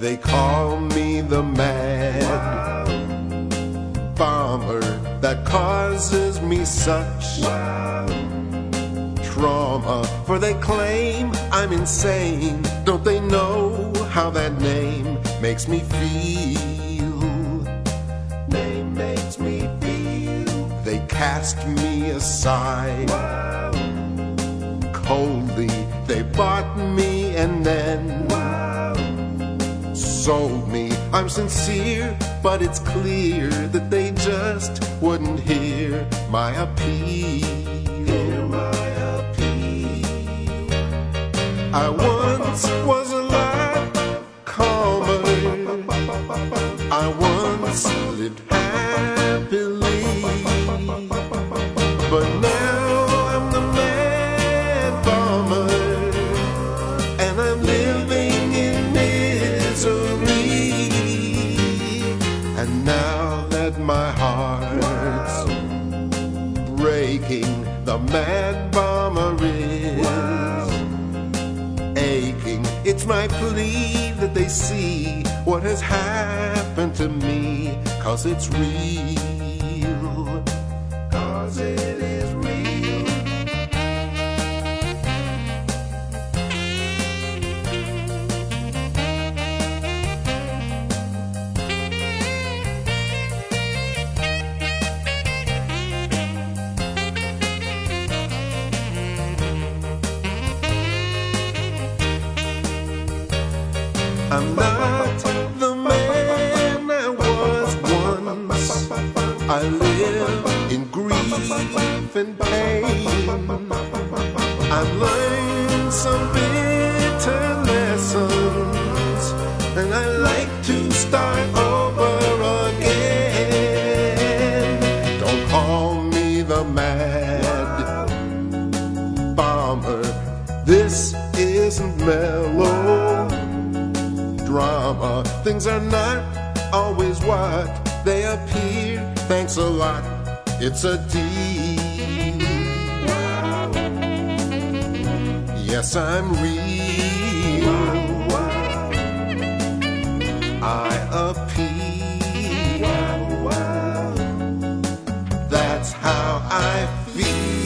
They call me the mad bomber that causes me such trauma. For they claim I'm insane. Don't they know how that name makes me feel? Name makes me feel. They cast me aside coldly. They bought me and then sold me. I'm sincere, but it's clear that they just wouldn't hear my appeal. I once was a lot calmer. I once lived happily, but now I'm the mad bomber, and I'm living in misery. And now that my heart's breaking, the mad bomber is aching. It's my plea that they see what has happened to me, 'cause it's real, 'cause it is real. I'm not the man I was once. I live in grief and pain. I've learned some bitter lessons, and I like to start over again. Don't call me the mad bomber. This isn't mellow drama. Things are not always what they appear. Thanks a lot, it's a deal. Yes, I'm real. I appeal. That's how I feel.